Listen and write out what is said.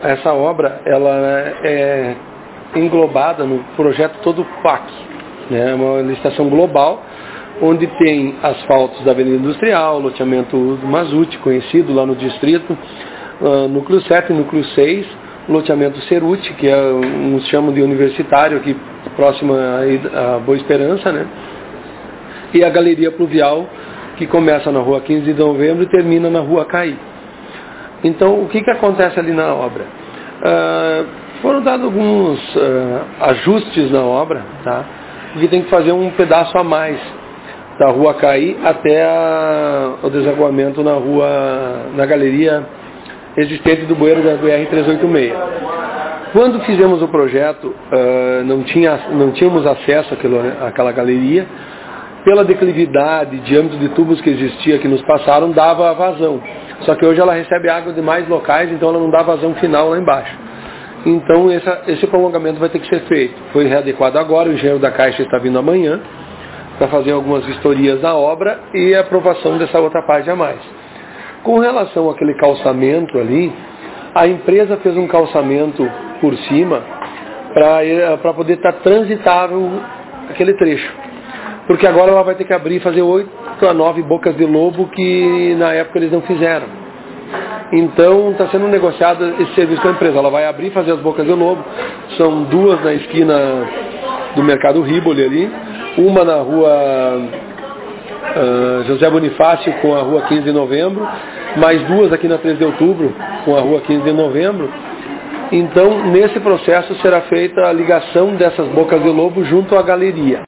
essa obra ela é englobada no projeto todo PAC, né? É uma licitação global, onde tem asfaltos da Avenida Industrial, loteamento do Mazute, conhecido lá no distrito, núcleo 7 e núcleo 6, loteamento Ceruti, que uns chamam de universitário, aqui próximo à Boa Esperança, né? E a galeria pluvial, que começa na rua 15 de novembro e termina na rua Caí. Então, o que acontece ali na obra? Foram dados alguns ajustes na obra, tá? Porque tem que fazer um pedaço a mais da rua Caí até o desaguamento na galeria existente do bueiro da BR-386. Quando fizemos o projeto, não tínhamos acesso àquela galeria. Pela declividade, diâmetro de tubos que existia, que nos passaram, dava vazão. Só que hoje ela recebe água de mais locais, então ela não dá vazão final lá embaixo. Então esse prolongamento vai ter que ser feito. Foi readequado agora, o engenheiro da Caixa está vindo amanhã para fazer algumas vistorias da obra e a aprovação dessa outra parte a mais. Com relação àquele calçamento ali, a empresa fez um calçamento por cima para poder estar transitável aquele trecho. Porque agora ela vai ter que abrir e fazer 8 a 9 bocas de lobo que na época eles não fizeram. Então está sendo negociado esse serviço com a empresa. Ela vai abrir e fazer as bocas de lobo. São 2 na esquina do Mercado Riboli ali, uma na rua José Bonifácio com a rua 15 de novembro, mais 2 aqui na 3 de outubro com a rua 15 de novembro. Então nesse processo será feita a ligação dessas bocas de lobo junto à galeria.